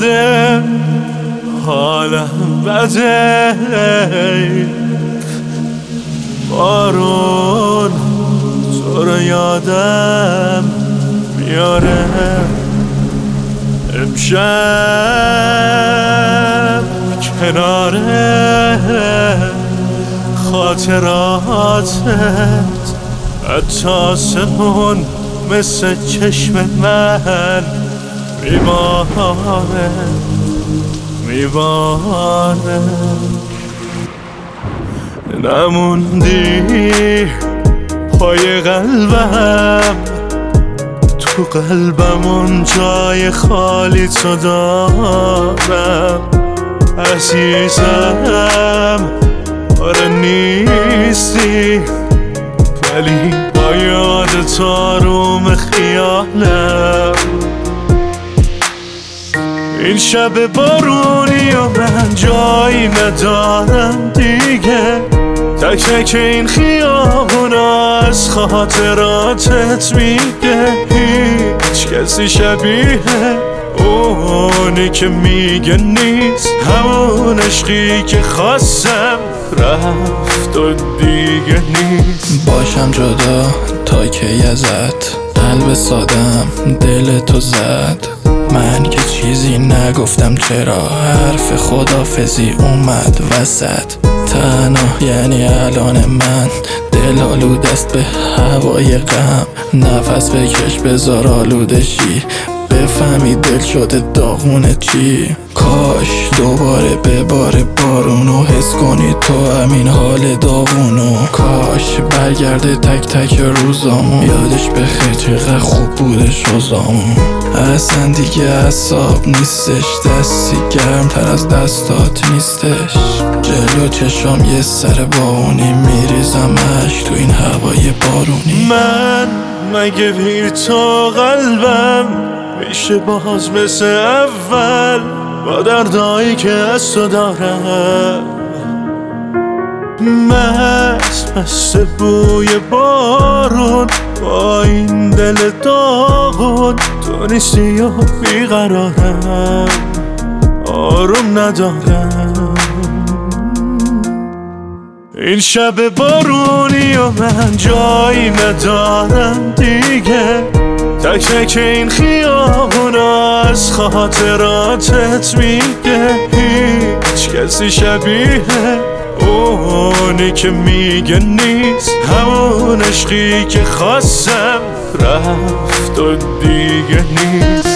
بده حالم بده بارون تو رو یادم میاره امشب کنار خاطراتت حتی آسمون مثل چشم من میباره نموندی پای قلبم تو قلبم اون جای خالی تو دارم عزیزم آره نیستی ولی با یادت آروم خیالم این شب بارونی و من جایی ندارم دیگه تک تک این خیابونا از خاطراتت میگه هیچ کسی شبیه اونی که میگه نیست همون عشقی که خواستم رفت و دیگه نیست باشم جدا تا کی ازت قلب سادم دل تو زد من که چیزی نگفتم چرا حرف خدافزی اومد وسط تنها یعنی الان من دل آلود است به هوای غم نفس بکش بذار آلوده شی بفهمی دل شده داغونه چی کاش دوباره بباره بارونو حس کنی تو همین حال داغونو کاش برگرده تک تک روزامو یادش بخیر چقدر خوب بوده شوزامو اصلا دیگه اعصاب نیستش دستی گرمتر از دستات نیستش جلو چشام یه سر باونی میریزم عشق تو این هوای بارونی من مگه بی تو قلبم میشه باز مثل اول با دردایی که از تو دارم مست بوی بارون با این دل داغون تو نیستی و بیقرارم آروم ندارم این شب بارونی و من جایی ندارم دیگه تک تک این خیابونا از خاطراتت میگه هیچ کسی شبیه اونی که میگه نیست همون عشقی که خواستم رفت و دیگه نیست